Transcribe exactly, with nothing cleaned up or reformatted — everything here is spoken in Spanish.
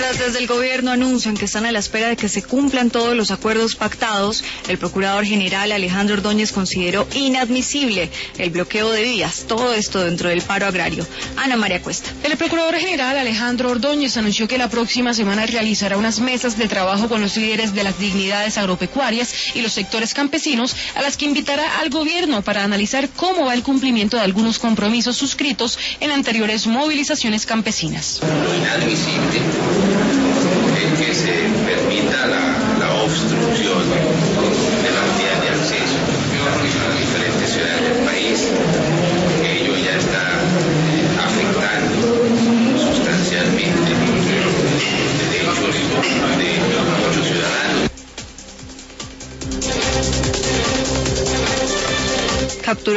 Mientras desde el gobierno anuncian que están a la espera de que se cumplan todos los acuerdos pactados, el procurador general Alejandro Ordóñez consideró inadmisible el bloqueo de vías, todo esto dentro del paro agrario. Ana María Cuesta. El procurador general Alejandro Ordóñez anunció que la próxima semana realizará unas mesas de trabajo con los líderes de las dignidades agropecuarias y los sectores campesinos, a las que invitará al gobierno para analizar cómo va el cumplimiento de algunos compromisos suscritos en anteriores movilizaciones campesinas. Inadmisible el que se permita la, la obstrucción